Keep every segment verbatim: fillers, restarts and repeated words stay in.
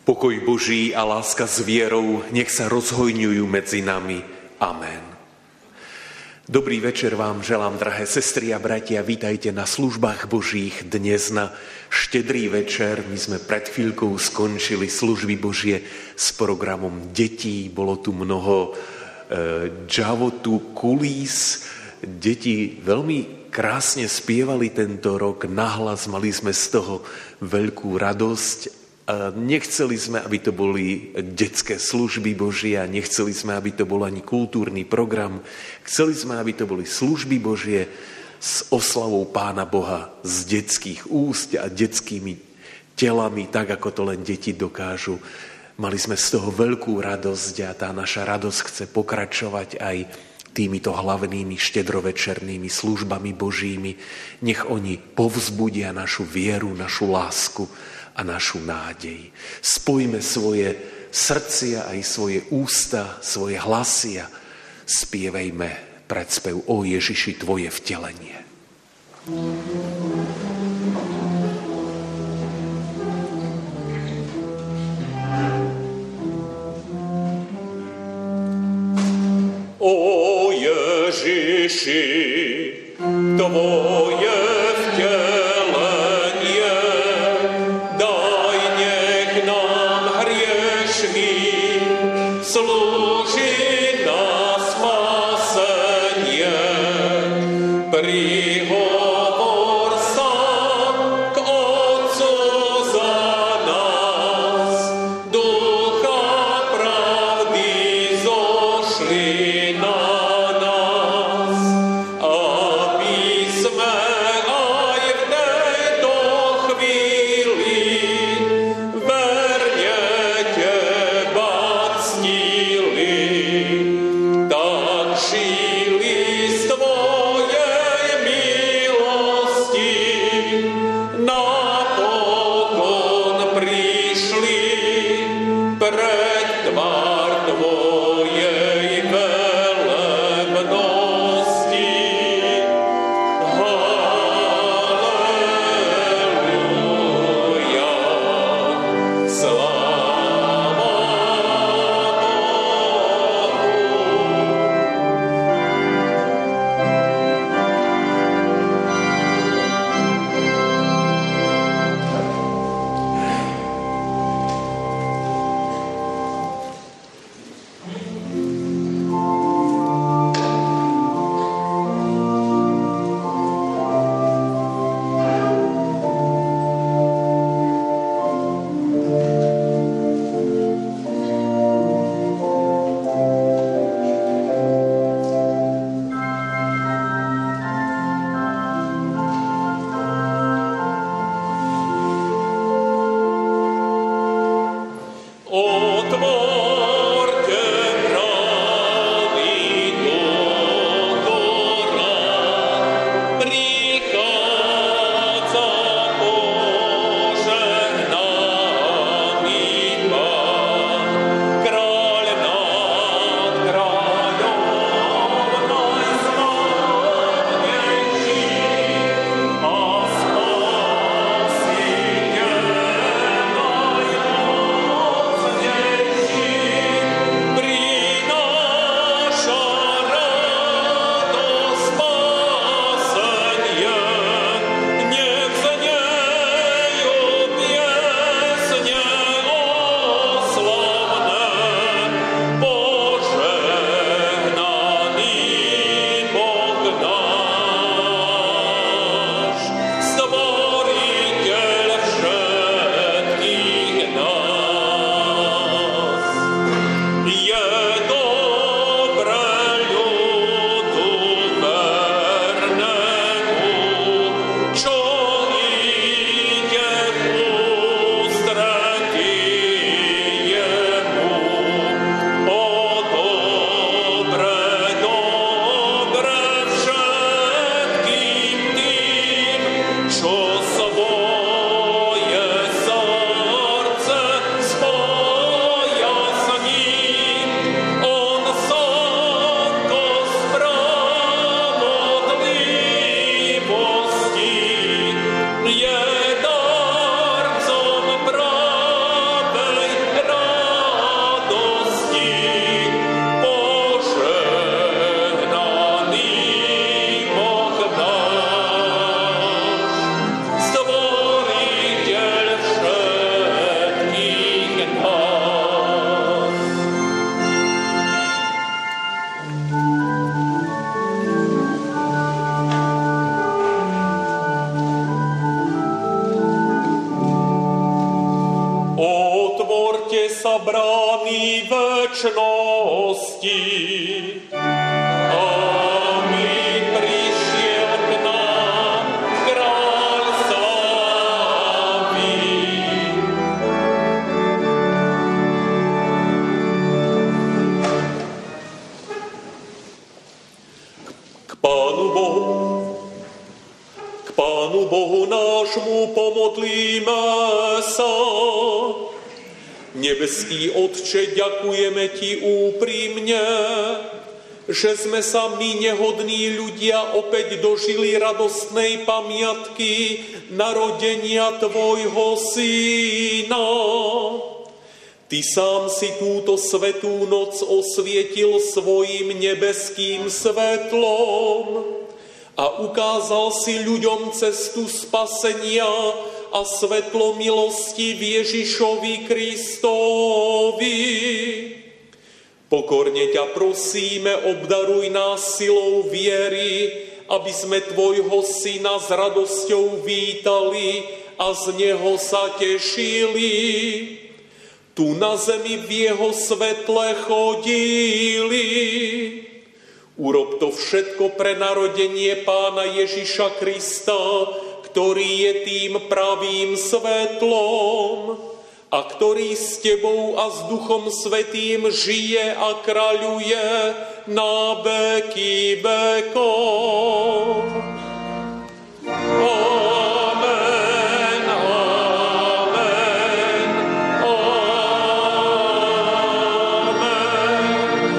Pokoj Boží a láska s vierou nech sa rozhojňujú medzi nami. Amen. Dobrý večer vám želám, drahé sestry a bratia. Vítajte na službách Božích dnes na štedrý večer. My sme pred chvíľkou skončili služby Božie s programom detí. Bolo tu mnoho e, džavotu, kulís. Deti veľmi krásne spievali tento rok nahlas. Mali sme z toho veľkú radosť. Nechceli sme, aby to boli detské služby Božie a nechceli sme, aby to bol ani kultúrny program. Chceli sme, aby to boli služby Božie s oslavou Pána Boha z detských úst a detskými telami, tak ako to len deti dokážu. Mali sme z toho veľkú radosť a tá naša radosť chce pokračovať aj týmito hlavnými štedrovečernými službami Božími. Nech oni povzbudia našu vieru, našu lásku a našu nádej. Spojme svoje srdcia aj svoje ústa, svoje hlasy a spievejme predspev O Ježiši, tvoje vtelenie. O Ježiši, tvoje vtelenie, slúži na spasenie, prihovor. sa brány večnosti. Amen. Prišiel k nám kráľ slávy. K Pánu Bohu, k Pánu Bohu nášmu pomodlíme sa. Nebeský Otče, ďakujeme Ti úprimne, že sme sa my, nehodní ľudia, opäť dožili radostnej pamiatky narodenia Tvojho Syna. Ty sám si túto svätú noc osvietil svojim nebeským svetlom a ukázal si ľuďom cestu spasenia a svetlo milosti v Ježišovi Kristovi. Pokorne ťa prosíme, obdaruj nás silou viery, aby sme Tvojho Syna s radosťou vítali a z Neho sa tešili. Tu na zemi v Jeho svetle chodili. Urob to všetko pre narodenie Pána Ježiša Krista, ktorý je tým pravým svetlom a ktorý s Tebou a s Duchom Svätým žije a kráľuje na veky vekov. Amen, amen, amen.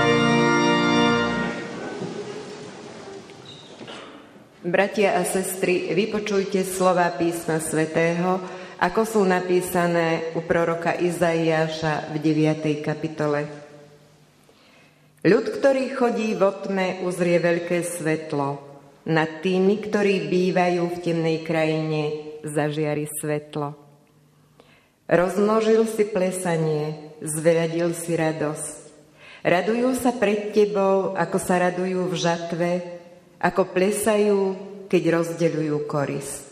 Bratia a sestry, vypočujte slova písma svätého, ako sú napísané u proroka Izaiáša v deviatej kapitole. Ľud, ktorý chodí vo tme, uzrie veľké svetlo. Nad tými, ktorí bývajú v temnej krajine, zažiari svetlo. Rozmnožil si plesanie, zveľadil si radosť. Radujú sa pred tebou, ako sa radujú v žatve, ako plesajú, keď rozdeľujú korisť.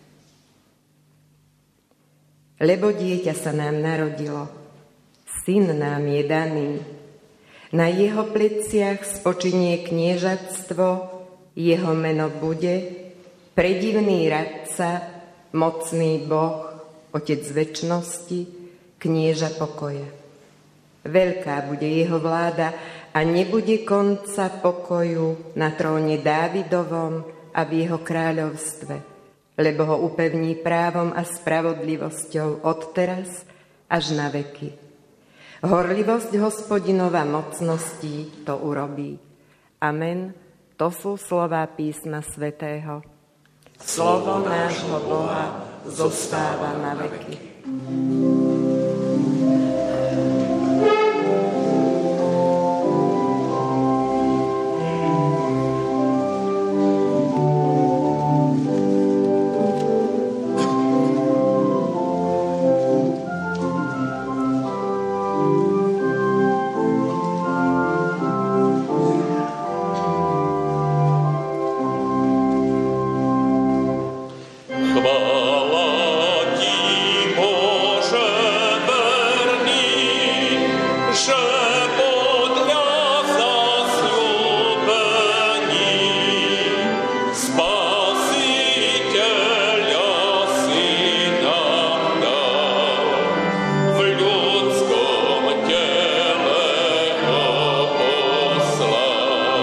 Lebo dieťa sa nám narodilo, syn nám je daný. Na jeho pleciach spočinie kniežatstvo, jeho meno bude predivný radca, mocný Boh, Otec večnosti, knieža pokoja. Veľká bude jeho vláda a nebude konca pokoju na tróne Dávidovom a v jeho kráľovstve, lebo ho upevní právom a spravodlivosťou odteraz až na veky. Horlivosť Hospodinova mocností to urobí. Amen. To sú slová písma svätého. Slovo nášho Boha zostáva na veky.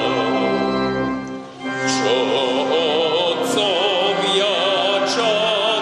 Čo otcovia čas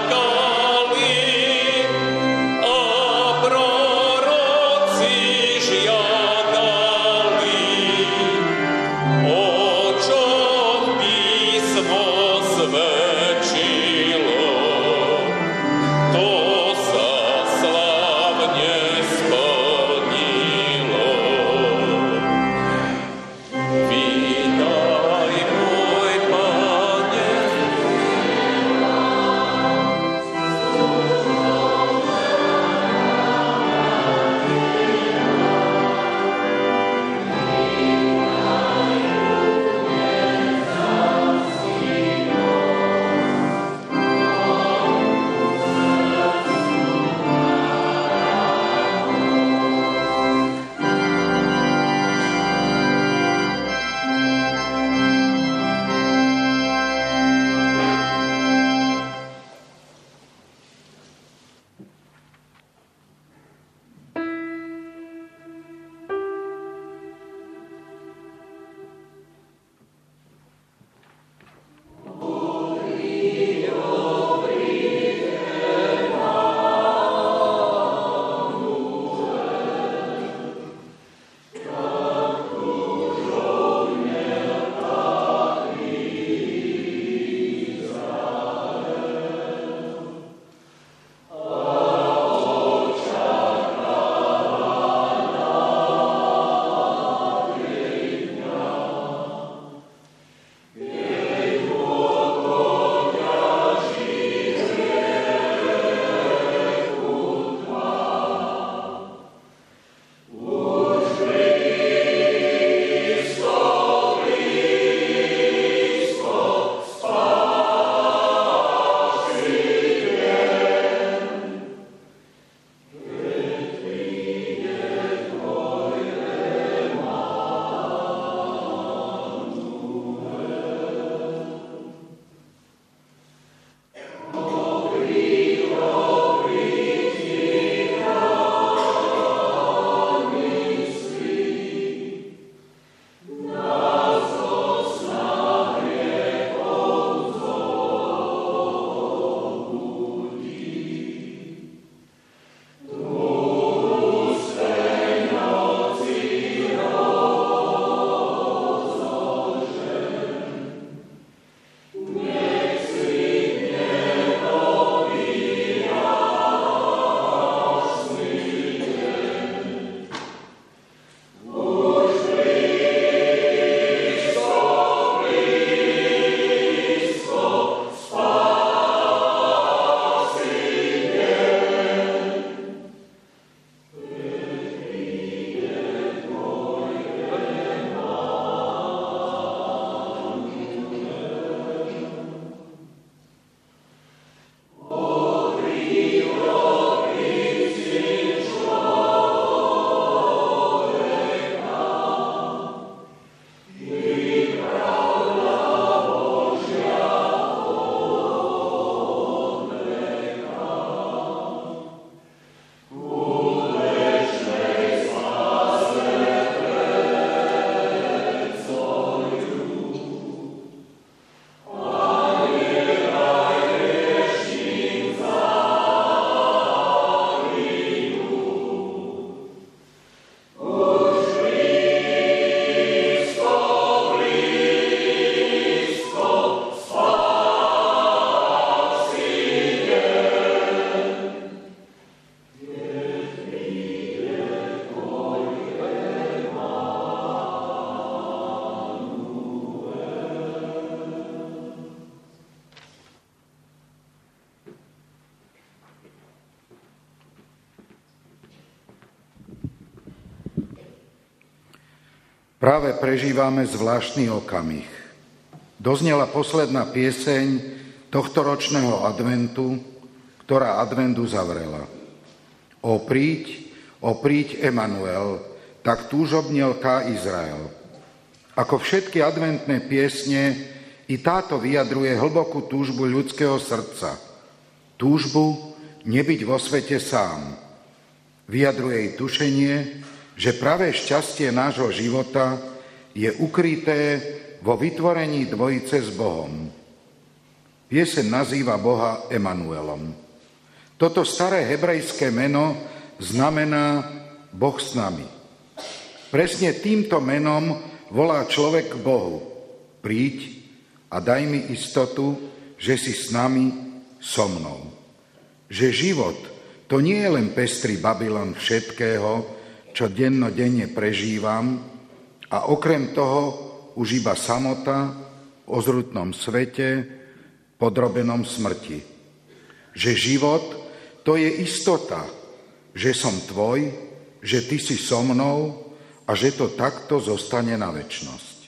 Práve prežívame zvláštny okamih. Doznela posledná pieseň tohtoročného adventu, ktorá adventu zavrela. O príď, o príď Emanuel, tak túžobnelká Izrael. Ako všetky adventné piesne, i táto vyjadruje hlbokú túžbu ľudského srdca. Túžbu nebyť vo svete sám. Vyjadruje jej tušenie, že pravé šťastie nášho života je ukryté vo vytvorení dvojice s Bohom. Pieseň nazýva Boha Emanuelom. Toto staré hebrejské meno znamená Boh s nami. Presne týmto menom volá človek k Bohu. Príď a daj mi istotu, že si s nami, so mnou. Že život to nie je len pestrý Babylon všetkého, čo dennodenne prežívam, a okrem toho už iba samota v ozrutnom svete, podrobenom smrti. Že život to je istota, že som tvoj, že ty si so mnou a že to takto zostane na večnosť.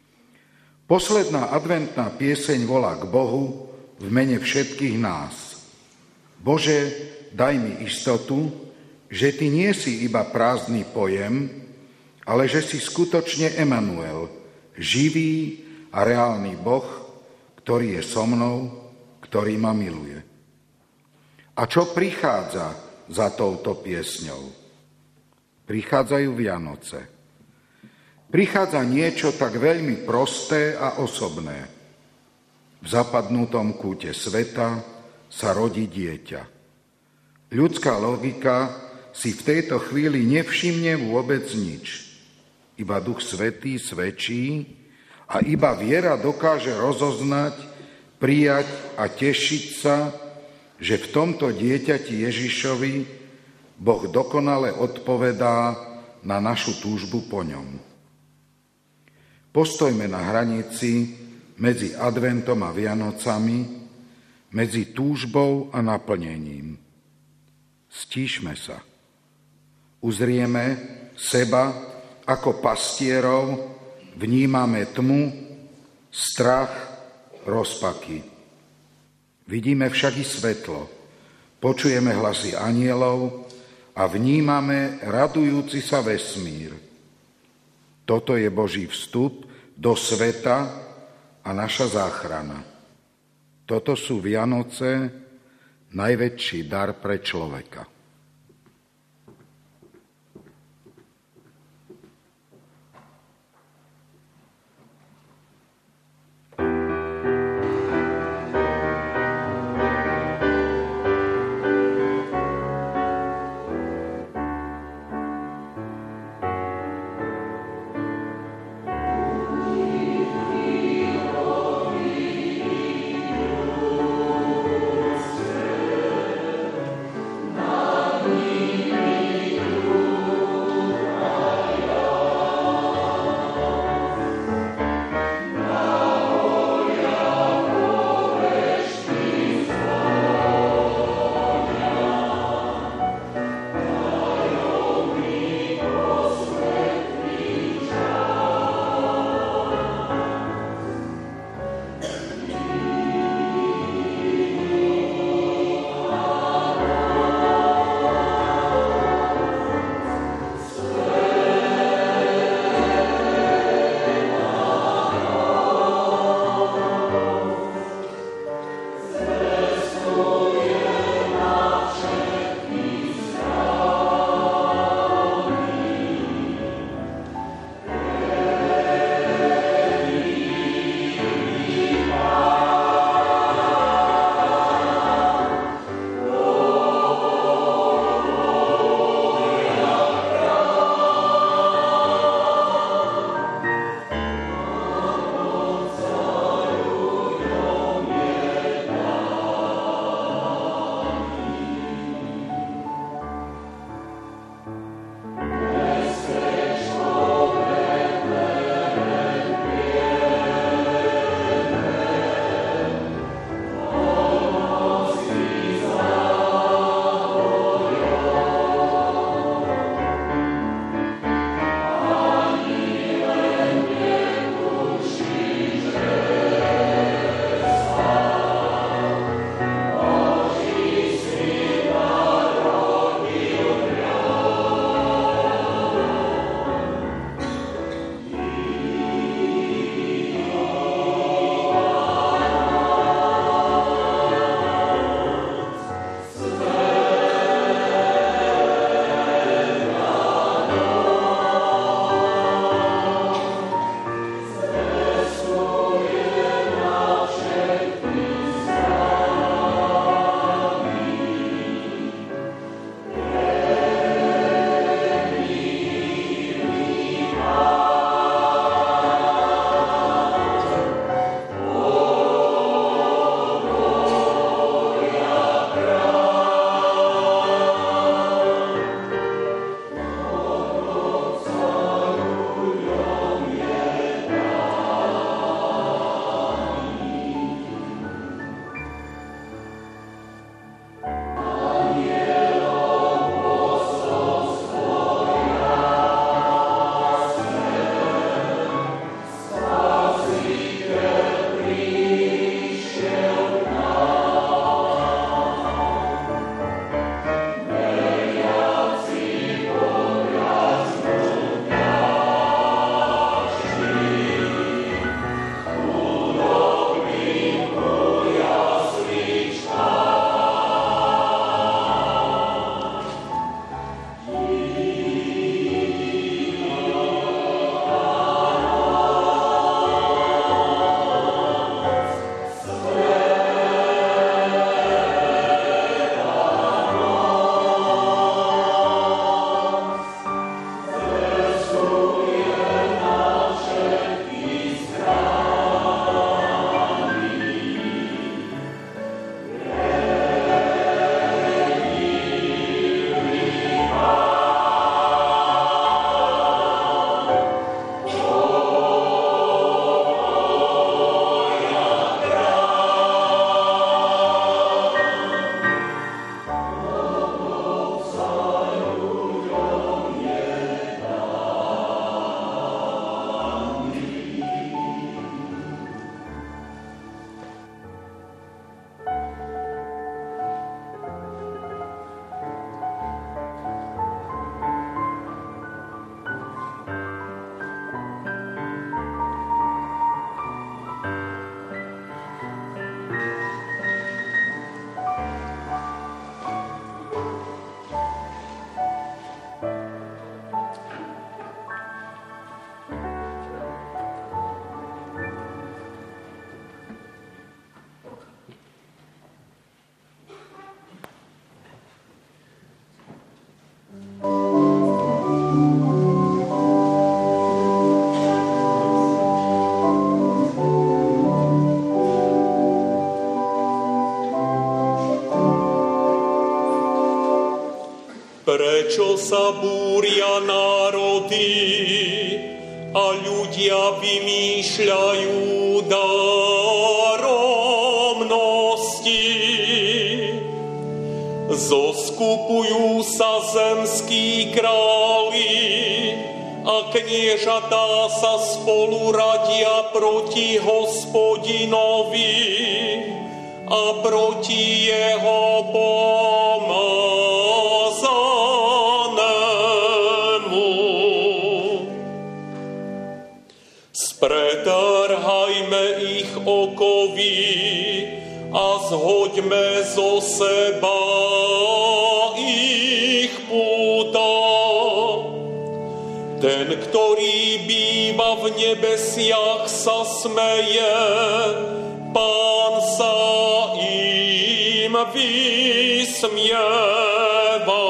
Posledná adventná pieseň volá k Bohu v mene všetkých nás. Bože, daj mi istotu, že ty nie si iba prázdny pojem, ale že si skutočne Emanuel, živý a reálny Boh, ktorý je so mnou, ktorý ma miluje. A čo prichádza za touto piesňou? Prichádzajú Vianoce. Prichádza niečo tak veľmi prosté a osobné. V zapadnutom kúte sveta sa rodí dieťa. Ľudská logika si v tejto chvíli nevšimne vôbec nič. Iba Duch Svätý svedčí a iba viera dokáže rozoznať, prijať a tešiť sa, že v tomto dieťati Ježišovi Boh dokonale odpovedá na našu túžbu po ňom. Postojme na hranici medzi adventom a Vianocami, medzi túžbou a naplnením. Stíšme sa. Uzrieme seba ako pastierov, vnímame tmu, strach, rozpaky. Vidíme však i svetlo, počujeme hlasy anjelov a vnímame radujúci sa vesmír. Toto je Boží vstup do sveta a naša záchrana. Toto sú Vianoce, najväčší dar pre človeka. No. Prečo sa búria národy a ľudia vymýšľajú daromnosti? Zoskupujú sa zemskí králi a kniežatá sa spolu radia proti Hospodinovi a proti jeho pomazanému. Spretrhajme ich okovy a zhoďme zo seba ich púta. Ten, ktorý býva v nebesiach, sa smeje, Pán sa im vysmieva.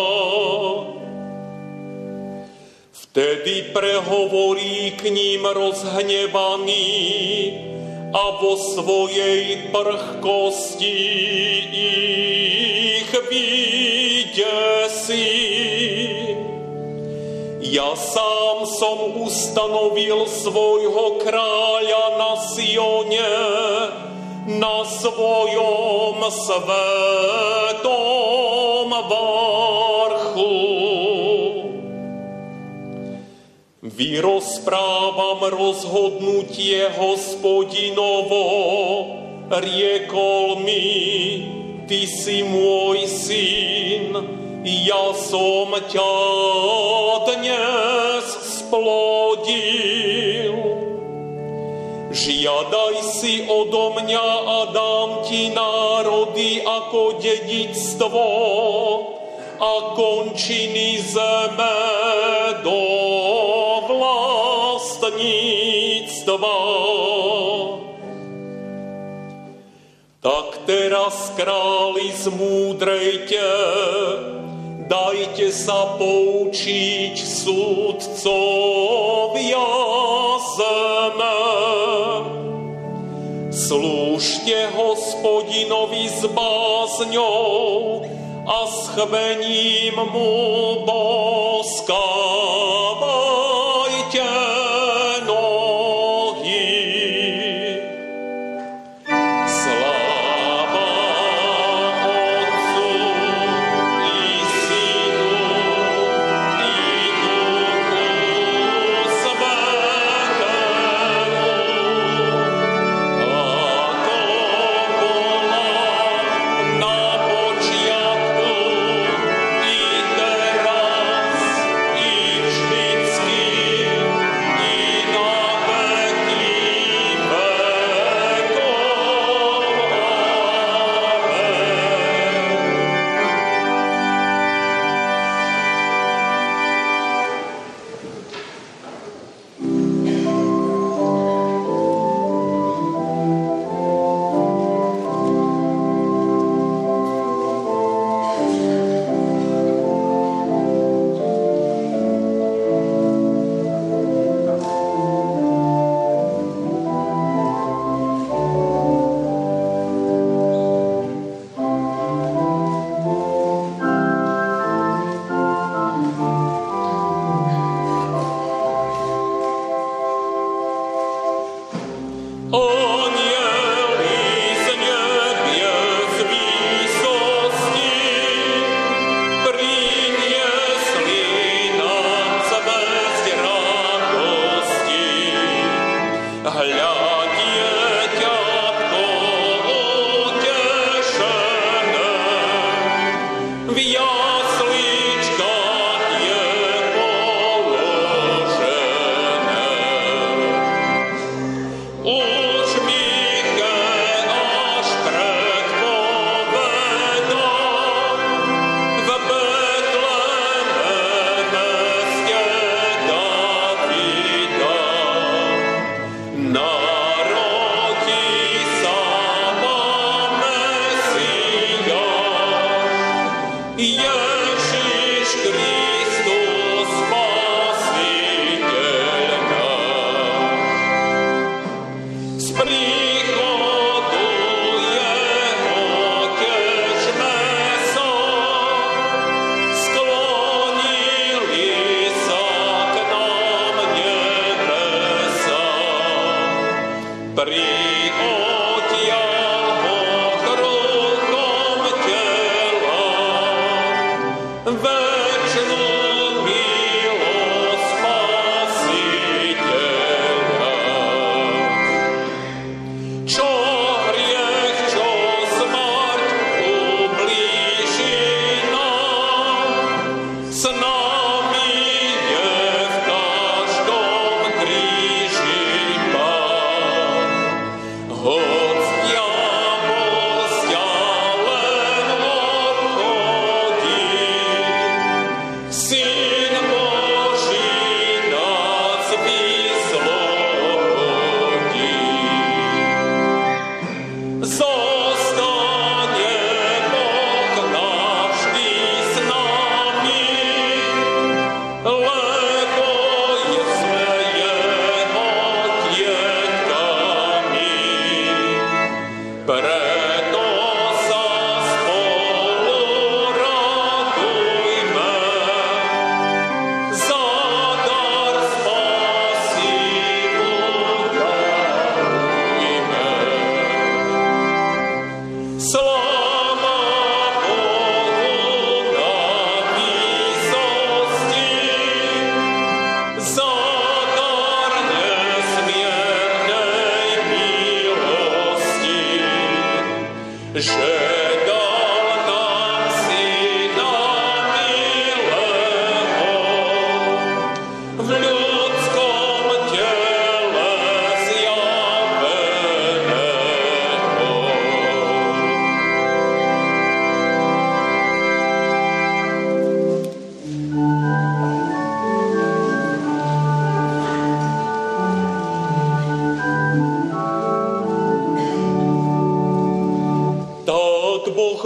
Vtedy prehovorí k ním rozhnevaný a vo svojej prchkosti ich vydesí. Ja sám som ustanovil svojho kráľa na Sione, na svojom svetom vrchu. Vyrozprávam rozhodnutie Hospodinovo, riekol mi, ty si môj syn, ja som ťa dnes splodil. Žiadaj si odo mňa a dám ti národy ako dedičstvo a končiny zeme do vlastníctva. Tak teraz, králi, zmúdrejte, dajte sa poučiť sudcovia zeme. Slúžte Hospodinovi s bázňou a s chvením mu boskávajte nohy. Sláva Otcu i Synu i Duchu Svätému, ako bola na počiatku, i teraz, i vždy,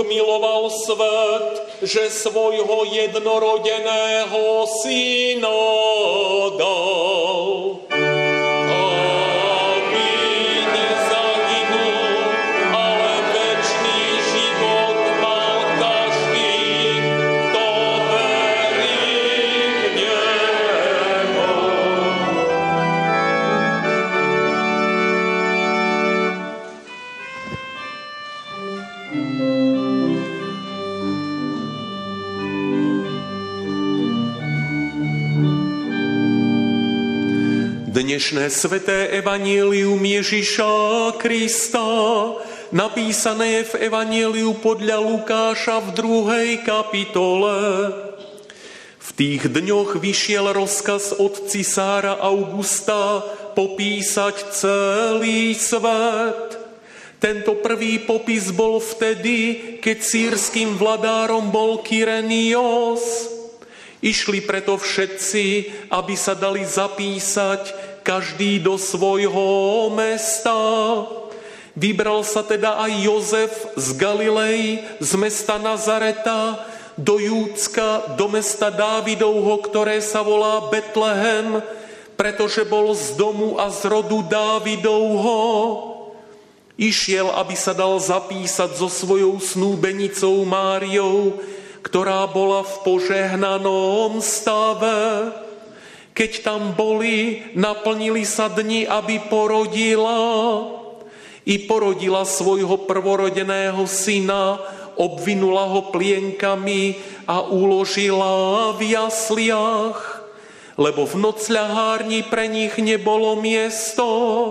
miloval svet, že svojho jednorodeného syna dal. Aby nezahynul, ale večný život mal každý, kto verí v Neho. Dnešné sväté evanjelium Ježiša Krista napísané je v evanjeliu podľa Lukáša v druhej kapitole. V tých dňoch vyšiel rozkaz od cisára Augusta popísať celý svet. Tento prvý popis bol vtedy, keď sýrskym vladárom bol Kyrenios. Išli preto všetci, aby sa dali zapísať každý do svojho mesta. Vybral sa teda aj Jozef z Galilei, z mesta Nazareta, do Júdska, do mesta Dávidovho, ktoré sa volá Betlehem, pretože bol z domu a z rodu Dávidovho. Išiel, aby sa dal zapísať so svojou snúbenicou Máriou, ktorá bola v požehnanom stave. Keď tam boli, naplnili sa dni, aby porodila. I porodila svojho prvorodeného syna, obvinula ho plienkami a uložila v jasliach, lebo v nocľahárni pre nich nebolo miesto.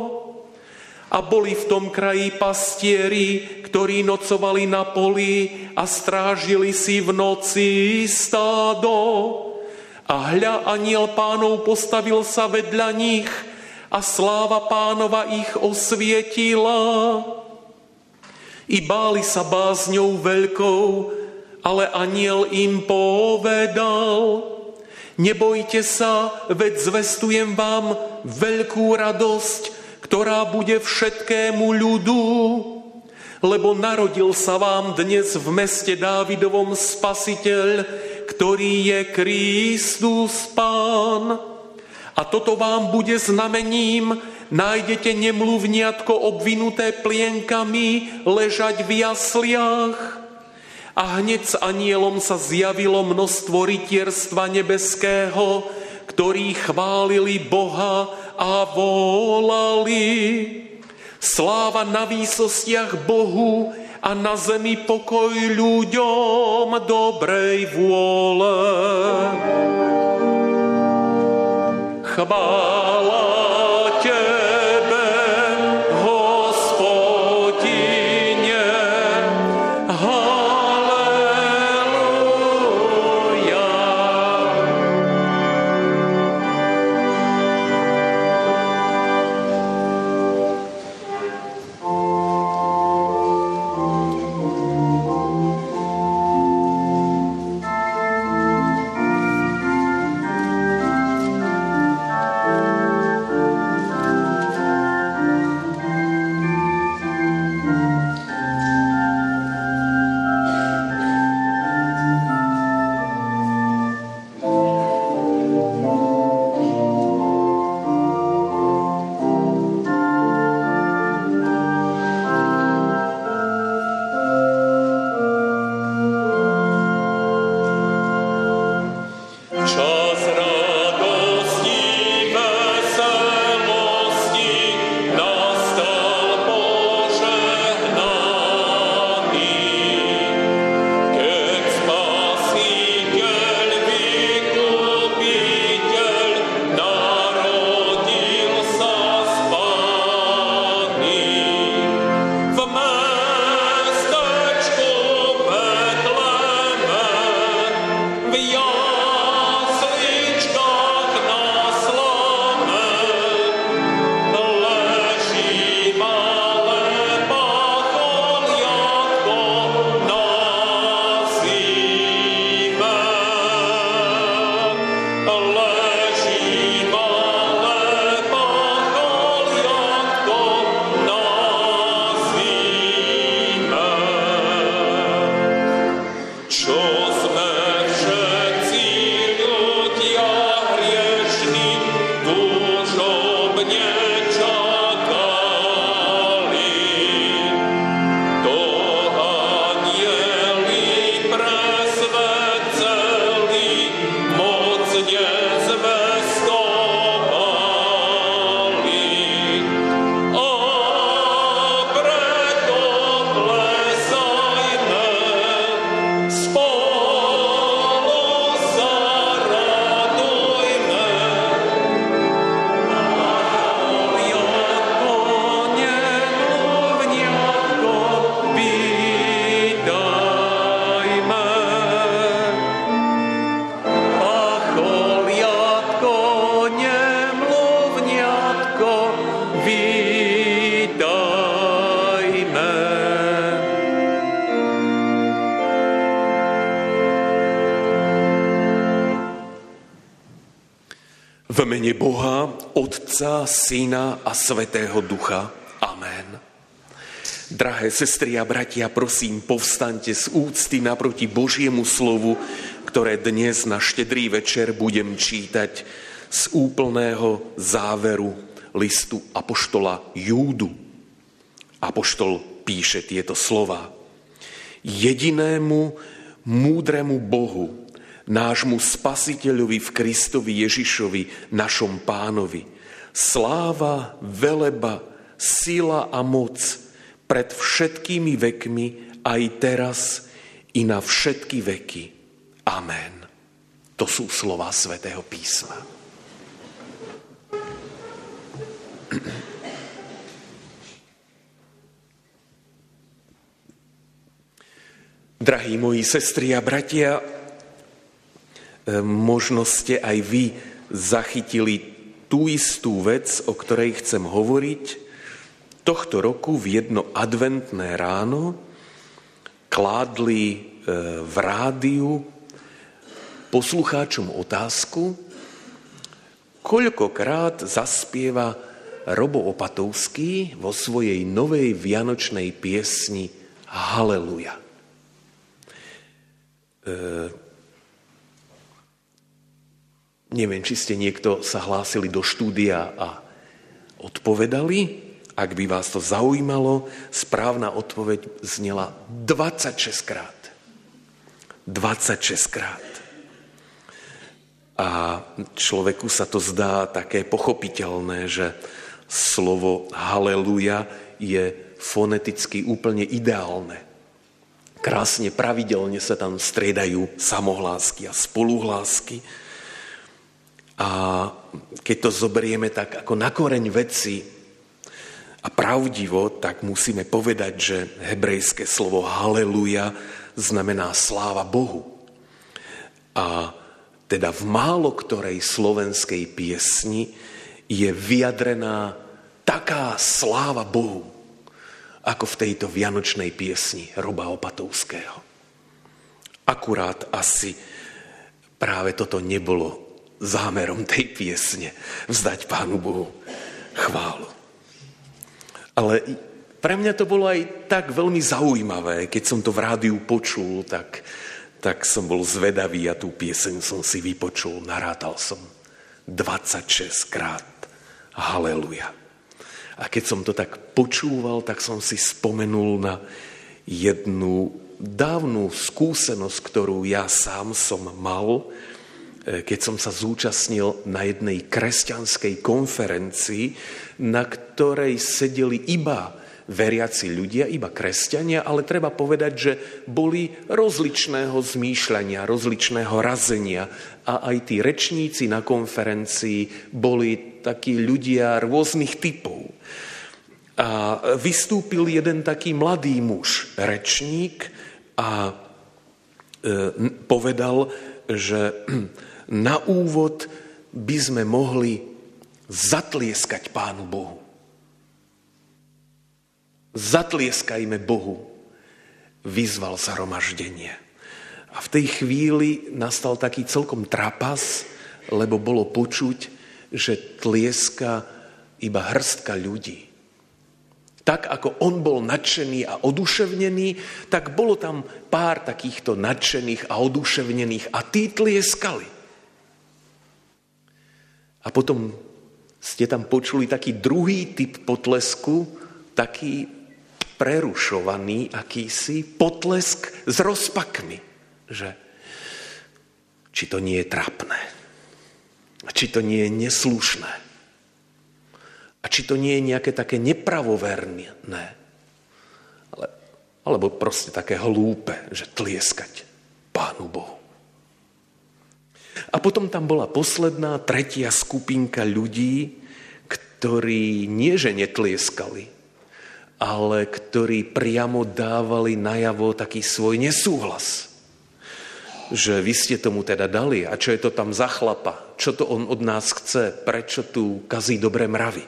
A boli v tom kraji pastieri, ktorí nocovali na poli a strážili si v noci stádo. A hľa, anjel Pánov postavil sa vedľa nich a sláva Pánova ich osvietila. I báli sa bázňou veľkou, ale anjel im povedal: nebojte sa, veď zvestujem vám veľkú radosť, ktorá bude všetkému ľudu, lebo narodil sa vám dnes v meste Dávidovom Spasiteľ, ktorý je Kristus Pán. A toto vám bude znamením: nájdete nemluvniatko obvinuté plienkami ležať v jasliach. A hneď s anjelom sa zjavilo množstvo rytierstva nebeského, ktorí chválili Boha a volali: sláva na výsostiach Bohu a na zemi pokoj ľuďom dobrej vôle. Chvála Tebe, Hospodine, halleluja. čo sme všetci ľudia hriešni, túžobne čakali. To anjeli presvedceli, mocne zvestovali. A preto plesajme, spolu sa radujme. Aholiatko, nemluvňatko, vítajme. Aholiatko, nemluvňatko, vítajme. V mene Boha, Otca, Syna a Svätého Ducha. Amen. Drahé sestry a bratia, prosím, povstaňte z úcty naproti Božiemu slovu, ktoré dnes na štedrý večer budem čítať z úplného záveru listu apoštola Júdu. Apoštol píše tieto slová. Jedinému múdremu Bohu, nášmu Spasiteľovi v Kristovi Ježišovi, našom Pánovi, sláva, veleba, sila a moc pred všetkými vekmi, aj teraz i na všetky veky. Amen. To sú slová Svätého písma. Drahí moji sestry a bratia, možno ste aj vy zachytili tú istú vec, o ktorej chcem hovoriť. Tohto roku v jedno adventné ráno kládli v rádiu poslucháčom otázku, koľkokrát zaspieva Robo Opatovský vo svojej novej vianočnej piesni Haleluja. E- Neviem, či ste niekto sa hlásili do štúdia a odpovedali. Ak by vás to zaujímalo, správna odpoveď znela dvadsaťšesť krát. dvadsaťšesť krát. A človeku sa to zdá také pochopiteľné, že slovo haleluja je foneticky úplne ideálne. Krásne pravidelne sa tam striedajú samohlásky a spoluhlásky. A keď to zoberieme tak ako na koreň veci a pravdivo, tak musíme povedať, že hebrejské slovo haleluja znamená sláva Bohu. A teda v málo ktorej slovenskej piesni je vyjadrená taká sláva Bohu, ako v tejto vianočnej piesni Roba Opatovského. Akurát asi práve toto nebolo zámerom tej piesne, vzdať Pánu Bohu chválu. Ale pre mňa to bolo aj tak veľmi zaujímavé, keď som to v rádiu počul, tak, tak som bol zvedavý a tú pieseň som si vypočul, narátal som dvadsaťšesť krát haleluja. A keď som to tak počúval, tak som si spomenul na jednu dávnu skúsenosť, ktorú ja sám som mal, keď som sa zúčastnil na jednej kresťanskej konferencii, na ktorej sedeli iba veriaci ľudia, iba kresťania, ale treba povedať, že boli rozličného zmýšľania, rozličného razenia a aj tí rečníci na konferencii boli takí ľudia rôznych typov. A vystúpil jeden taký mladý muž, rečník, a povedal, že na úvod by sme mohli zatlieskať Pánu Bohu. Zatlieskajme Bohu, vyzval zhromaždenie. A v tej chvíli nastal taký celkom trapas, lebo bolo počuť, že tlieska iba hrstka ľudí. Tak ako on bol nadšený a oduševnený, tak bolo tam pár takýchto nadšených a oduševnených a tí tlieskali. A potom ste tam počuli taký druhý typ potlesku, taký prerušovaný akýsi potlesk s rozpakmi, že či to nie je trápne, či to nie je neslušné, a či to nie je nejaké také nepravoverné, ale, alebo proste také hlúpe, že tlieskať Pánu Bohu. A potom tam bola posledná, tretia skupinka ľudí, ktorí nie že netlieskali, ale ktorí priamo dávali najavo taký svoj nesúhlas. Že vy ste tomu teda dali a čo je to tam za chlapa, čo to on od nás chce, prečo tu kazí dobré mravy.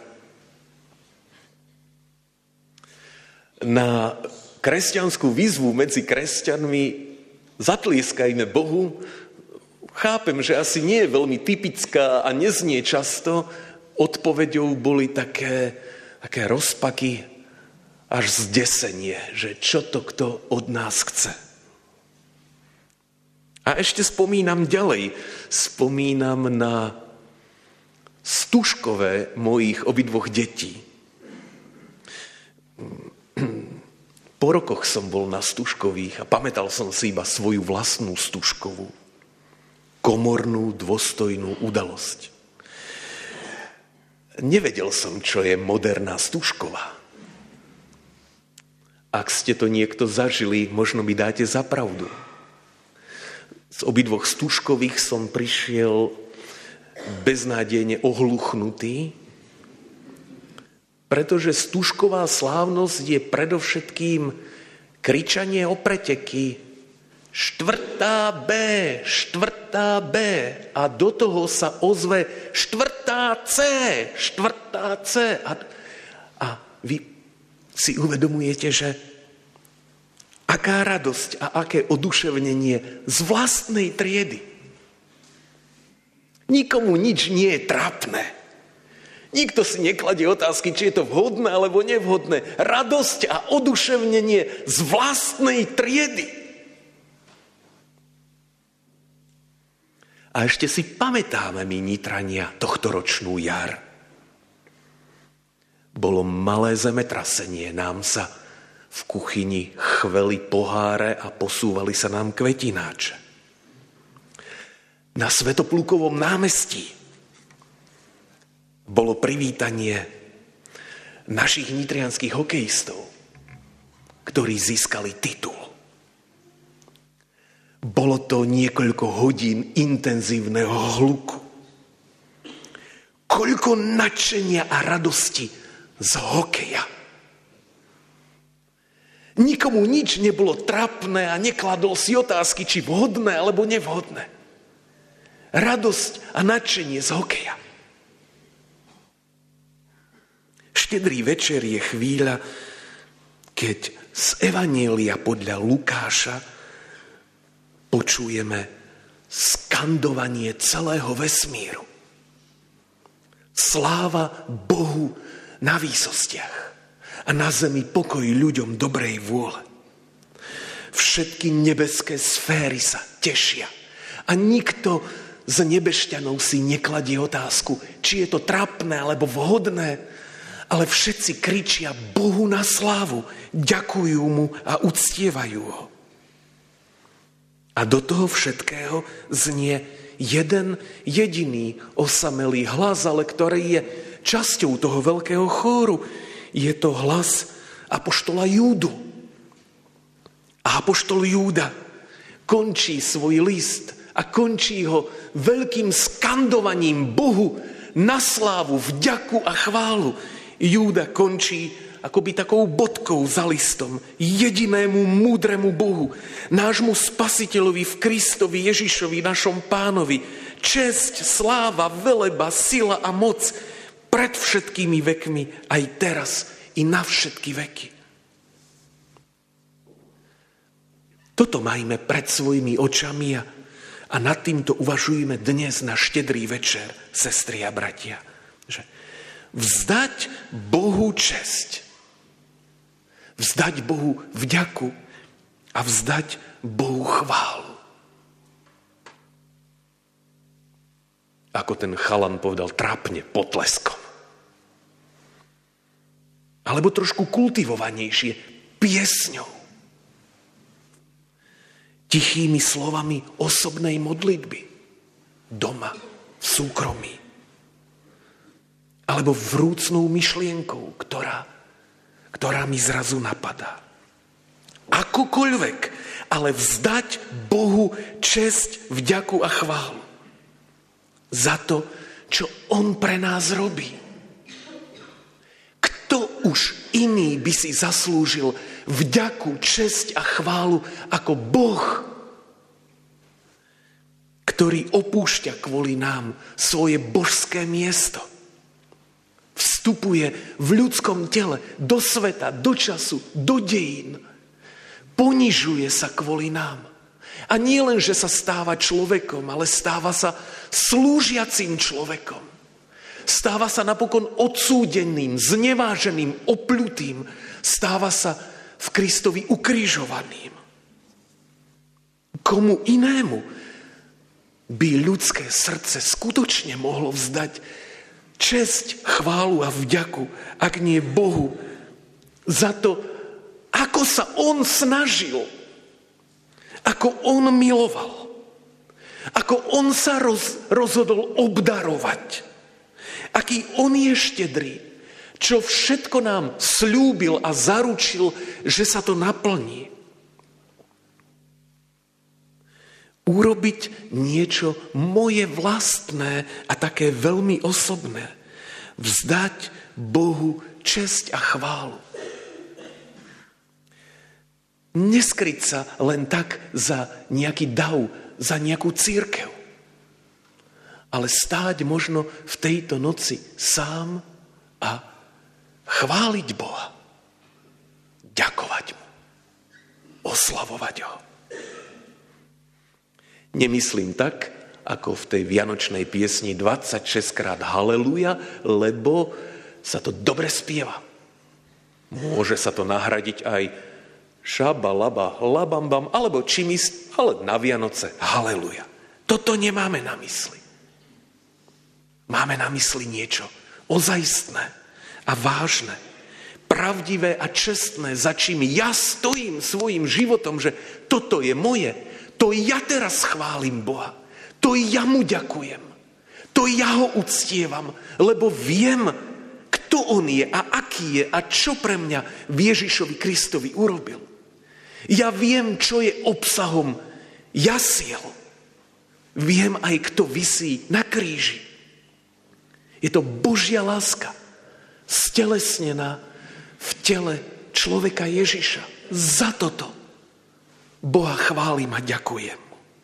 Na kresťanskú výzvu medzi kresťanmi zatlieskajme Bohu, chápem, že asi nie je veľmi typická a neznie často, odpoveďou boli také, také rozpaky, až zdesenie, že čo to kto od nás chce. A ešte spomínam ďalej, spomínam na stužkové mojich obidvoch detí. Po rokoch som bol na stužkových a pamätal som si iba svoju vlastnú stužkovú, komornú, dôstojnú udalosť. Nevedel som, čo je moderná stužková. Ak ste to niekto zažili, možno mi dáte za pravdu. Z obidvoch stužkových som prišiel beznádejne ohluchnutý, pretože stužková slávnosť je predovšetkým kričanie o preteky. Štvrtá B, štvrtá B a do toho sa ozve štvrtá C, štvrtá C. A, a vy si uvedomujete, že aká radosť a aké oduševnenie z vlastnej triedy. Nikomu nič nie je trápne. Nikto si nekladie otázky, či je to vhodné alebo nevhodné. Radosť a oduševnenie z vlastnej triedy. A ešte si pamätáme my Nitrania tohtoročnú jar. Bolo malé zemetrasenie, nám sa v kuchyni chveli poháre a posúvali sa nám kvetináče. Na Svätoplukovom námestí bolo privítanie našich nitrianských hokejistov, ktorí získali titul. Bolo to niekoľko hodín intenzívneho hluku. Koľko nadšenia a radosti z hokeja. Nikomu nič nebolo trápne a nekladol si otázky, či vhodné alebo nevhodné. Radosť a nadšenie z hokeja. Štedrý večer je chvíľa, keď z Evanjelia podľa Lukáša počujeme skandovanie celého vesmíru. Sláva Bohu na výsostiach a na zemi pokoj ľuďom dobrej vôle. Všetky nebeské sféry sa tešia a nikto z nebešťanov si nekladie otázku, či je to trápne alebo vhodné, ale všetci kričia Bohu na slávu, ďakujú mu a uctievajú ho. A do toho všetkého znie jeden jediný osamelý hlas, ale ktorý je časťou toho veľkého chóru. Je to hlas apoštola Júdu. A apoštol Júda končí svoj list a končí ho veľkým skandovaním Bohu na slávu, vďaku a chválu. Júda končí akoby takou bodkou za listom jedinému múdremu Bohu, nášmu spasiteľovi v Kristovi Ježišovi, našom Pánovi, česť, sláva, veleba, sila a moc pred všetkými vekmi, aj teraz i na všetky veky. Toto majme pred svojimi očami a, a nad týmto uvažujeme dnes na štedrý večer, sestry a bratia. Že vzdať Bohu česť Vzdať Bohu vďaku a vzdať Bohu chválu. Ako ten chalan povedal, trápne, potleskom. Alebo trošku kultivovanejšie, piesňou. Tichými slovami osobnej modlitby. Doma, v súkromí. Alebo vrúcnou myšlienkou, ktorá, ktorá mi zrazu napadá. Akokoľvek, ale vzdať Bohu česť, vďaku a chválu. Za to, čo On pre nás robí. Kto už iný by si zaslúžil vďaku, česť a chválu ako Boh, ktorý opúšťa kvôli nám svoje božské miesto. Vstupuje v ľudskom tele do sveta, do času, do dejín. Ponižuje sa kvôli nám. A nie len, že sa stáva človekom, ale stáva sa slúžiacím človekom. Stáva sa napokon odsúdeným, zneváženým, opľutým. Stáva sa v Kristovi ukrižovaným. Komu inému by ľudské srdce skutočne mohlo vzdať česť, chválu a vďaku, ak nie Bohu, za to, ako sa On snažil, ako On miloval, ako On sa roz, rozhodol obdarovať, aký On je štedrý, čo všetko nám sľúbil a zaručil, že sa to naplní. Urobiť niečo moje vlastné a také veľmi osobné. Vzdať Bohu česť a chválu. Neskryť sa len tak za nejaký dav, za nejakú cirkev. Ale stáť možno v tejto noci sám a chváliť Boha. Ďakovať mu. Oslavovať ho. Nemyslím tak, ako v tej vianočnej piesni dvadsaťšesť krát haleluja, lebo sa to dobre spieva. Môže sa to nahradiť aj šaba, laba, labambam, alebo čimis, ale na Vianoce haleluja. Toto nemáme na mysli. Máme na mysli niečo ozajstné a vážne, pravdivé a čestné, za čím ja stojím svojim životom, že toto je moje. To ja teraz chválim Boha. To ja mu ďakujem. To ja ho uctievam, lebo viem, kto on je a aký je a čo pre mňa v Ježišovi Kristovi urobil. Ja viem, čo je obsahom jasiel. Viem aj, kto visí na kríži. Je to Božia láska, stelesnená v tele človeka Ježiša. Za toto Boha chválim a ďakujem.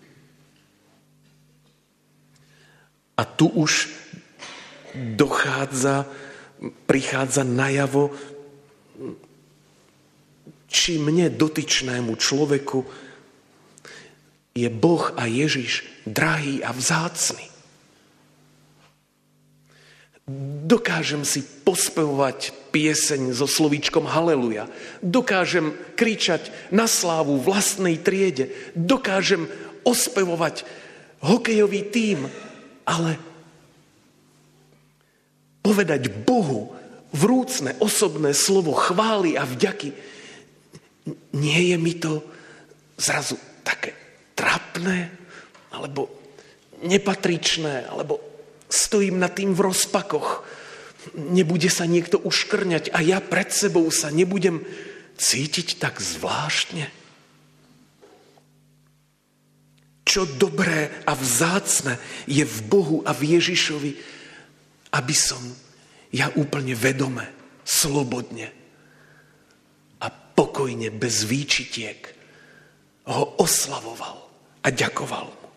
A tu už dochádza, prichádza najavo, či mne dotyčnému človeku je Boh a Ježiš drahý a vzácny. Dokážem si pospevovať pieseň so slovíčkom haleluja. Dokážem kričať na slávu vlastnej triede. Dokážem ospevovať hokejový tím. Ale povedať Bohu vrúcne osobné slovo chvály a vďaky, nie je mi to zrazu také trapné, alebo nepatričné, alebo stojím nad tým v rozpakoch. Nebude sa niekto uškrňať a ja pred sebou sa nebudem cítiť tak zvláštne. Čo dobré a vzácne je v Bohu a v Ježišovi, aby som ja úplne vedome, slobodne a pokojne, bez výčitiek ho oslavoval a ďakoval mu.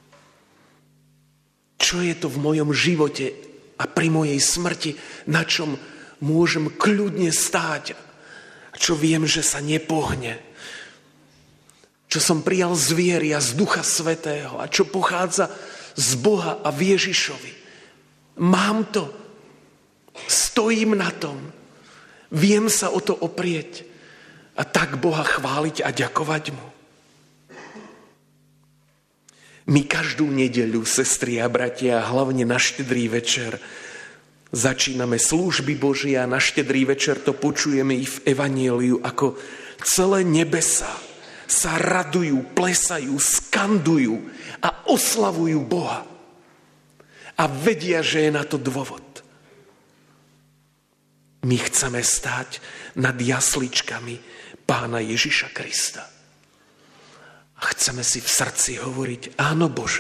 Čo je to v mojom živote a pri mojej smrti, na čom môžem kľudne stáť, čo viem, že sa nepohne, čo som prijal z viery a z Ducha Svätého a čo pochádza z Boha a v Ježišovi. Mám to, stojím na tom, viem sa o to oprieť, a tak Boha chváliť a ďakovať mu. My každú nedeľu, sestry a bratia, a hlavne na štedrý večer, začíname služby Božie a na štedrý večer to počujeme i v Evanjeliu, ako celé nebesá sa radujú, plesajú, skandujú a oslavujú Boha. A vedia, že je na to dôvod. My chceme stáť nad jasličkami Pána Ježiša Krista. A chceme si v srdci hovoriť, áno Bože,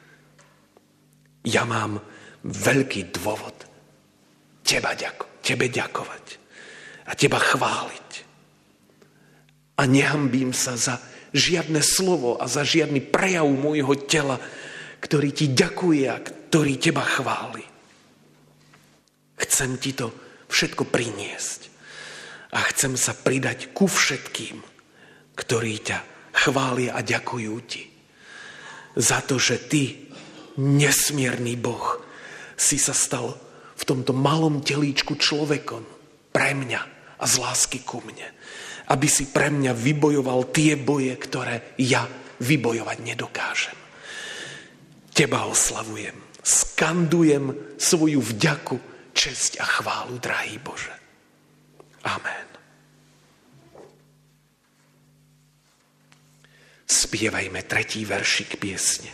ja mám veľký dôvod teba ďako, tebe ďakovať a teba chváliť. A nehambím sa za žiadne slovo a za žiadny prejav môjho tela, ktorý ti ďakuje a ktorý teba chváli. Chcem ti to všetko priniesť a chcem sa pridať ku všetkým, ktorí ťa chvália a ďakujú ti za to, že ty, nesmierný Boh, si sa stal v tomto malom telíčku človekom pre mňa a z lásky ku mne, aby si pre mňa vybojoval tie boje, ktoré ja vybojovať nedokážem. Teba oslavujem, skandujem svoju vďaku, česť a chválu, drahý Bože. Amen. Spievajme tretí veršik piesne.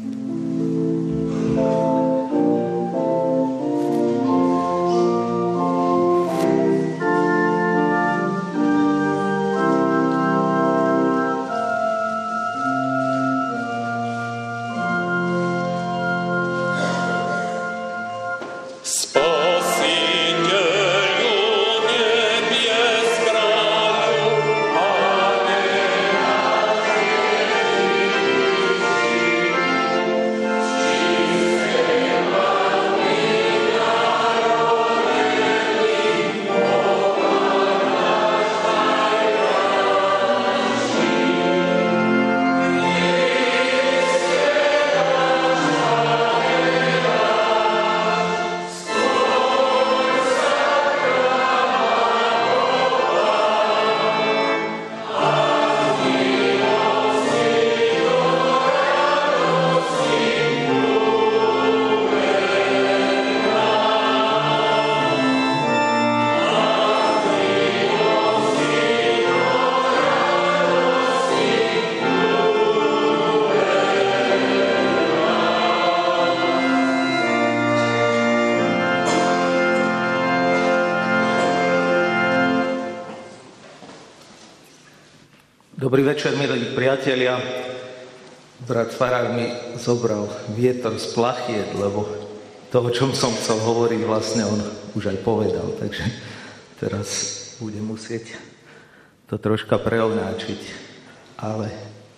Dobrý večer, milí priatelia. Brat farár mi zobral vietor z plachiet, lebo to, o čom som chcel hovoriť, vlastne on už aj povedal. Takže teraz budem musieť to troška preovnáčiť. Ale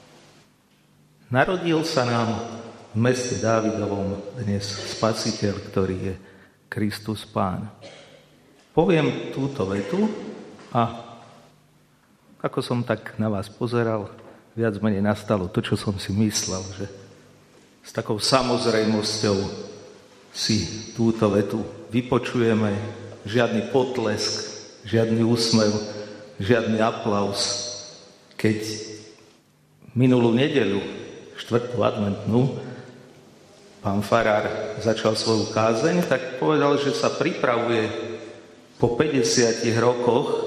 narodil sa nám v meste Dávidovom dnes Spasiteľ, ktorý je Kristus Pán. Poviem túto vetu a ako som tak na vás pozeral, viac menej nastalo to, čo som si myslel, že s takou samozrejmosťou si túto vetu vypočujeme, žiadny potlesk, žiadny úsmev, žiadny aplaus. Keď minulú nedeľu, štvrtú adventnú, pán farár začal svoju kázeň, tak povedal, že sa pripravuje po päťdesiatich rokoch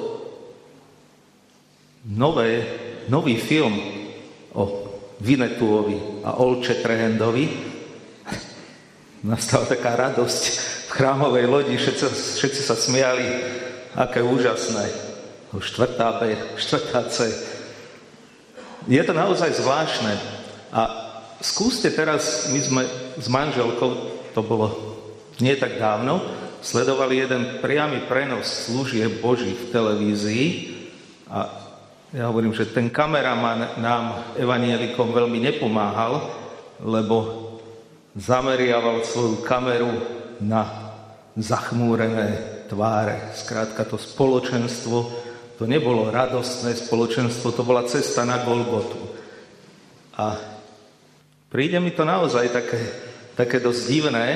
Nové, nový film o Vinetuovi a Olče Trehendovi. Nastala taká radosť v chrámovej lodi, všetci, všetci sa smiali, aké úžasné. Štvrtá B, štvrtá C. Je to naozaj zvláštne. A skúste teraz, my sme s manželkou, to bolo nie tak dávno, sledovali jeden priamy prenos služieb Božích v televízii a ja hovorím, že ten kameraman nám, evanjelikom, veľmi nepomáhal, lebo zameriaval svoju kameru na zachmúrené tváre. Skrátka, to spoločenstvo, to nebolo radostné spoločenstvo, to bola cesta na Golgotu. A príde mi to naozaj také, také dosť divné.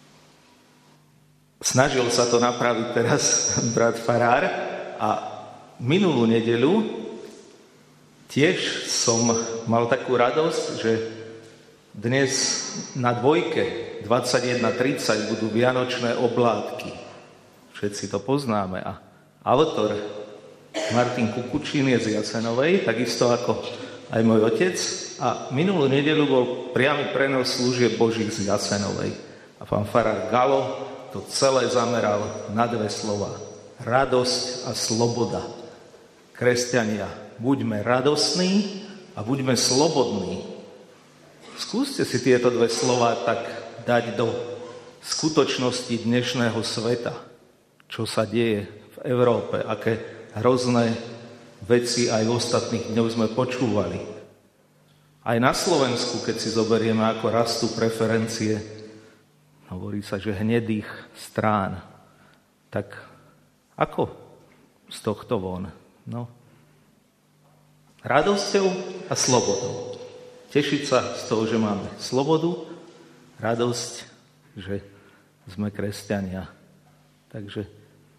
Snažil sa to napraviť teraz brat farár a minulú nedeľu tiež som mal takú radosť, že dnes na dvojke dvadsaťjeden tridsať budú vianočné oblátky. Všetci to poznáme a autor Martin Kukučín je z Jasenovej, takisto ako aj môj otec. A minulú nedeľu bol priamy prenos služieb Božích z Jasenovej. A pán farár Galo to celé zameral na dve slova. Radosť a sloboda. Kresťania, buďme radosní a buďme slobodní. Skúste si tieto dve slova tak dať do skutočnosti dnešného sveta. Čo sa deje v Európe, aké hrozné veci aj v ostatných dňoch sme počúvali. Aj na Slovensku, keď si zoberieme, ako rastú preferencie, hovorí sa, že hnedých strán. Tak ako z tohto von? No, radosťou a slobodou. Tešiť sa z toho, že máme slobodu, radosť, že sme kresťania. Takže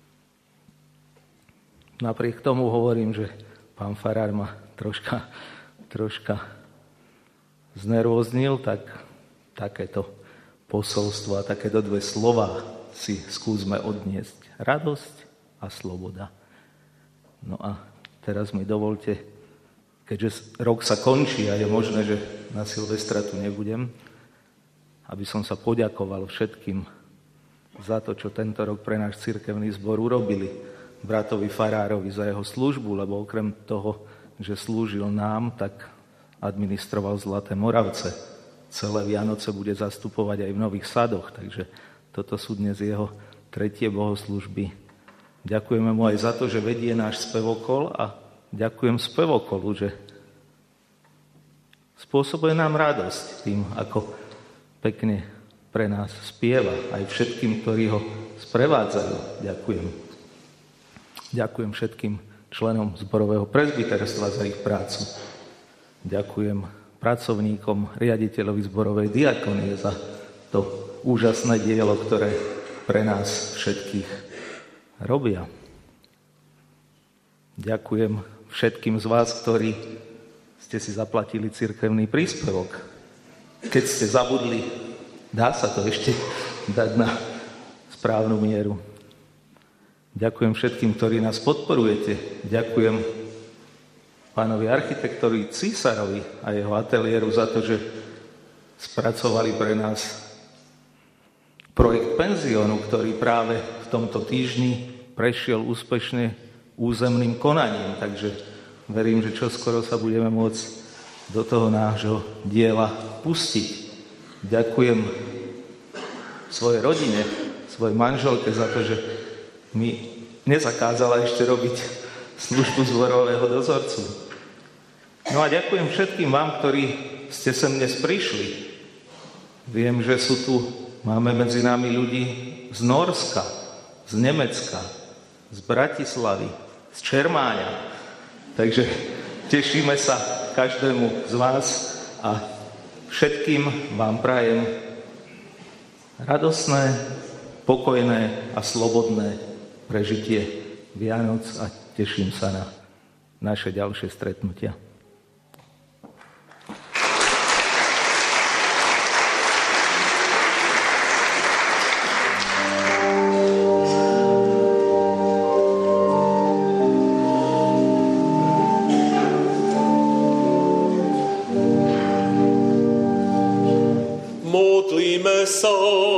napriek tomu hovorím, že pán farár ma troška, troška znervóznil, tak takéto posolstvo a takéto dve slova si skúsme odniesť. Radosť a sloboda. No a teraz mi dovolte, keďže rok sa končí a je možné, že na Silvestra tu nebudem, aby som sa poďakoval všetkým za to, čo tento rok pre náš cirkevný zbor urobili. Bratovi farárovi za jeho službu, lebo okrem toho, že slúžil nám, tak administroval Zlaté Moravce. Celé Vianoce bude zastupovať aj v Nových Sadoch, takže toto sú dnes jeho tretie bohoslúžby. Ďakujeme mu aj za to, že vedie náš spevokol a ďakujem spevokolu, že spôsobuje nám radosť tým, ako pekne pre nás spieva, aj všetkým, ktorí ho sprevádzajú. Ďakujem. Ďakujem všetkým členom zborového presbyterstva za ich prácu. Ďakujem pracovníkom, riaditeľovi zborovej diakonie za to úžasné dielo, ktoré pre nás všetkých robia. Ďakujem všetkým z vás, ktorí ste si zaplatili cirkevný príspevok. Keď ste zabudli, dá sa to ešte dať na správnu mieru. Ďakujem všetkým, ktorí nás podporujete. Ďakujem pánovi architektorovi Císarovi a jeho ateliéru za to, že spracovali pre nás projekt penziónu, ktorý práve v tomto týždni prešiel úspešne územným konaním. Takže verím, že čoskoro sa budeme môcť do toho nášho diela pustiť. Ďakujem svojej rodine, svojej manželke za to, že mi nezakázala ešte robiť službu zborového dozorcu. No a ďakujem všetkým vám, ktorí ste sem dnes prišli. Viem, že sú tu, máme medzi nami ľudí z Nórska, z Nemecka, z Bratislavy, z Čermáňa. Takže tešíme sa každému z vás a všetkým vám prajem radosné, pokojné a slobodné prežitie Vianoc a teším sa na naše ďalšie stretnutia. Modlíme sa,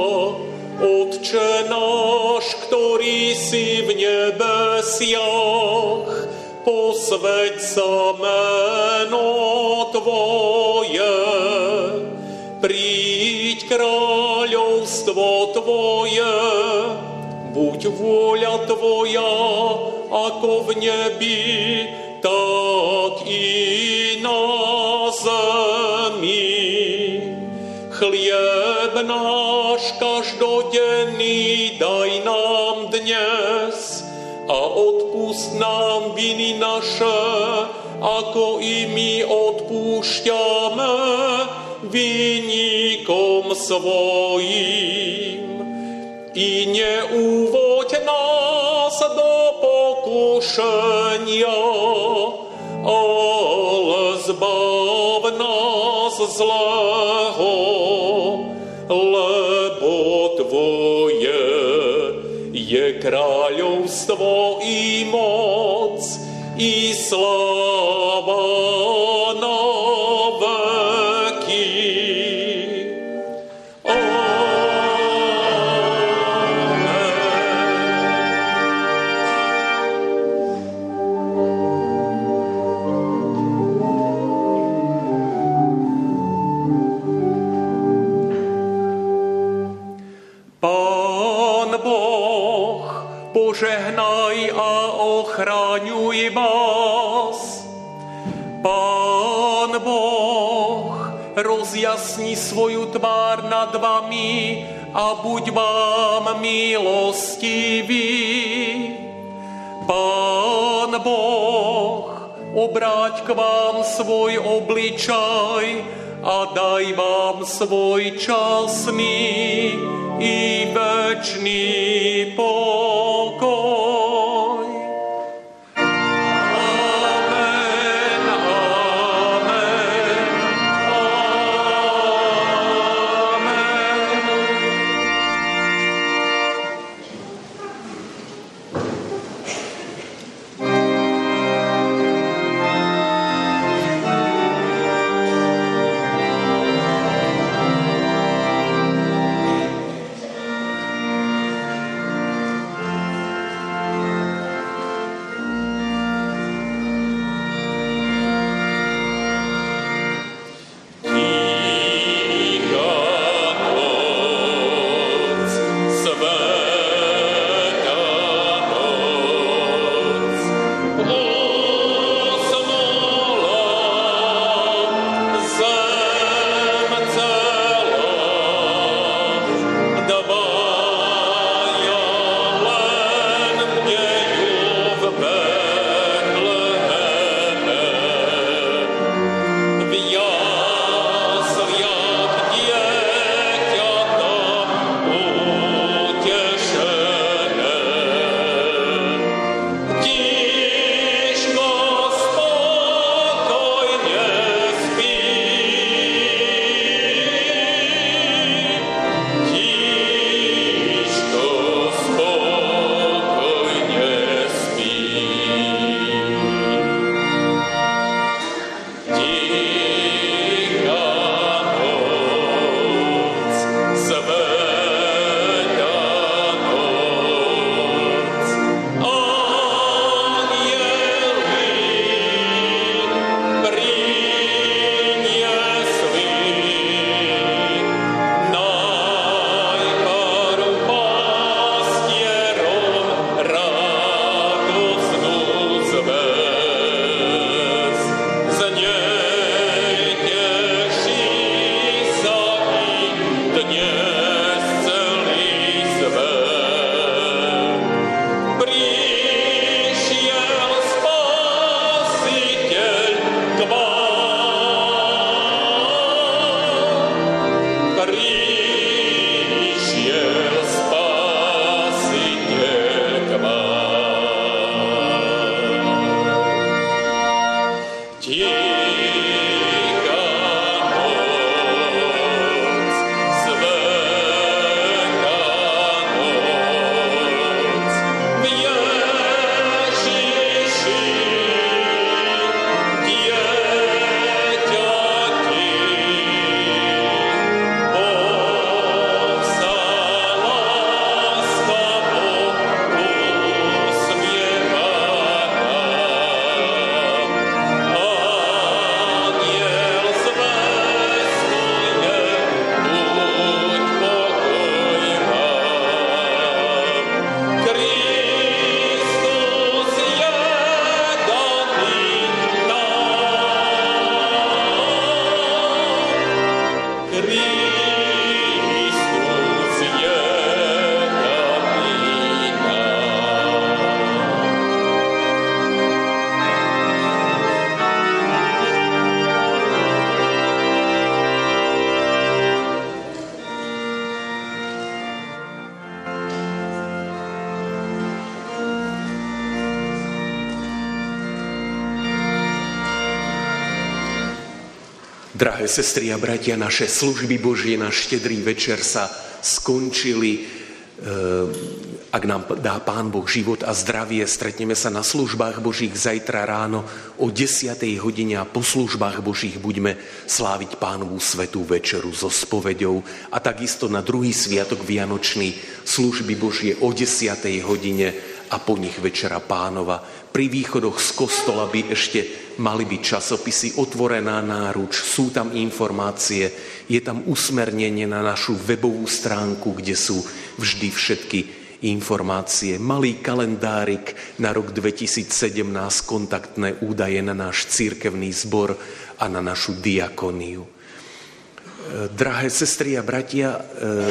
Otče náš, ktorý si v nebesiach, posväť sa meno Tvoje, príď kráľovstvo Tvoje, buď vôľa Tvoja, ako v nebi, tak i na zemi. Chlieb náš každodenný daj nám dnes a odpusť nám viny naše, ako i my odpúšťame vinníkom svojim. I neúvoď nás do pokušenia, pokušenia, ale zbav nás zlého, lebo Tvoje je kráľovstvo i moc, i sláva na veky. Požehnaj a ochraňuj vás. Pán Boh rozjasni svoju tvár nad vami a buď vám milostivý. Pán Boh obráť k vám svoj obličaj a daj vám svoj časný i večný pokoj. Amen, amen, amen. Drahé sestry a bratia, naše služby Božie na štedrý večer sa skončili. Ak nám dá Pán Boh život a zdravie, stretneme sa na službách Božích zajtra ráno o desiatej hodine a po službách Božích budeme sláviť Pánovu svätú večeru so spoveďou a takisto na druhý sviatok vianočný služby Božie o desiatej hodine a po nich Večera Pánova. Pri východoch z kostola by ešte mali byť časopisy, otvorená náruč, sú tam informácie, je tam usmernenie na našu webovú stránku, kde sú vždy všetky informácie. Malý kalendárik na rok dvetisícsedemnásť, kontaktné údaje na náš cirkevný zbor a na našu diakoniu. Drahé sestry a bratia,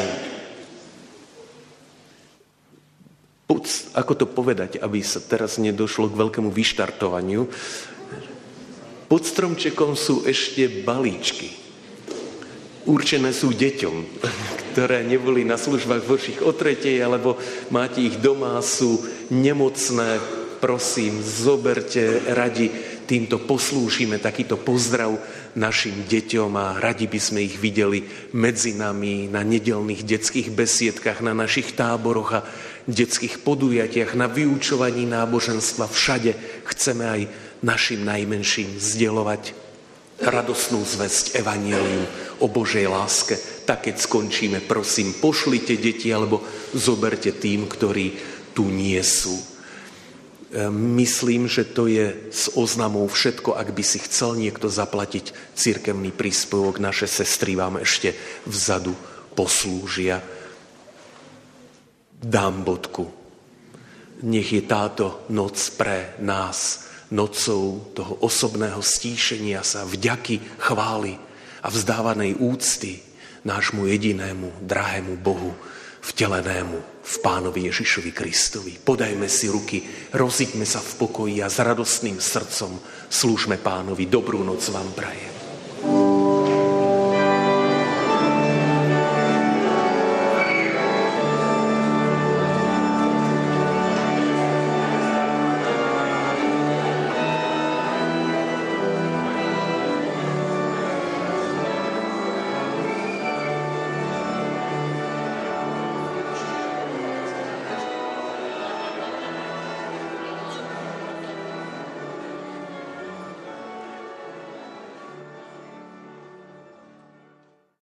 ako to povedať, aby sa teraz nedošlo k veľkému vyštartovaniu. Pod stromčekom sú ešte balíčky. Určené sú deťom, ktoré neboli na službách Božích o tretej, alebo máte ich doma, sú nemocné. Prosím, zoberte, radi týmto poslúžime takýto pozdrav našim deťom a radi by sme ich videli medzi nami na nedeľných detských besiedkach, na našich táboroch a detských podujatiach, na vyučovaní náboženstva. Všade chceme aj našim najmenším zdieľovať radosnú zvesť evanjelium o Božej láske. Tak keď skončíme, prosím, pošlite deti alebo zoberte tým, ktorí tu nie sú. Myslím, že to je s oznamou všetko. Ak by si chcel niekto zaplatiť cirkevný príspevok, naše sestry vám ešte vzadu poslúžia. Dám bodku. Nech je táto noc pre nás nocou toho osobného stíšenia sa, vďaky, chvály a vzdávanej úcty nášmu jedinému, drahému Bohu, vtelenému v Pánovi Ježišovi Kristovi. Podajme si ruky, rozíďme sa v pokoji a s radostným srdcom slúžme Pánovi. Dobrú noc vám prajem.